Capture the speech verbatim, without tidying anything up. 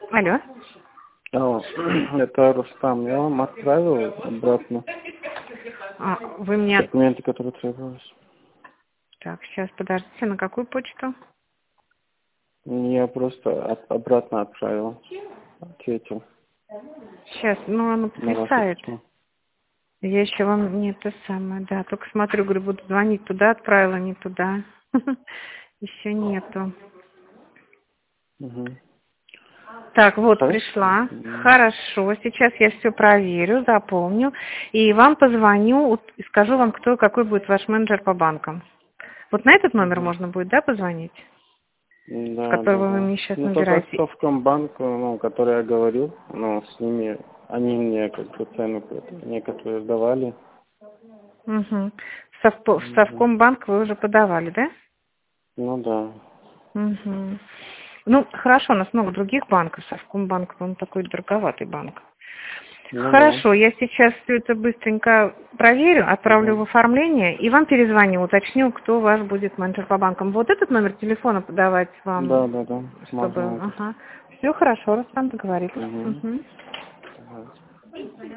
Алло. Алло, это Рустам. Я вам отправил обратно А, вы мне... документы, которые требовались. Так, сейчас, подождите, на какую почту? Я просто от- обратно отправил, ответил Сейчас, ну, оно на ваше подвисает. письмо. Я еще вам не это самое, да. Только смотрю, говорю, буду звонить туда, отправила, не туда. Еще нету. Угу. Так, вот, Хорошо. пришла. М. Хорошо, сейчас я все проверю, запомню. И вам позвоню вот, и скажу вам, кто какой будет ваш менеджер по банкам. Вот на этот номер Угу. можно будет, да, позвонить? С Да, да, которого вы да. мне сейчас Ну, только набираете. Совкомбанк, ну, который я говорил, ну, с ними, они мне как бы цену некоторые давали. Угу. В, Совпо- в Мгм. Совкомбанк вы уже подавали, да? Ну, да. Угу. Ну, хорошо, у нас много других банков. Совкомбанк, он такой дороговатый банк. Ну, да. Хорошо, я сейчас все это быстренько проверю, отправлю в Угу. оформление и вам перезвоню, уточню, кто ваш будет менеджер по банкам. Вот этот номер телефона подавать вам, Да, да, да. чтобы... Можно этот. Ага. Все хорошо, раз там договорились. Угу. Угу. Давайте.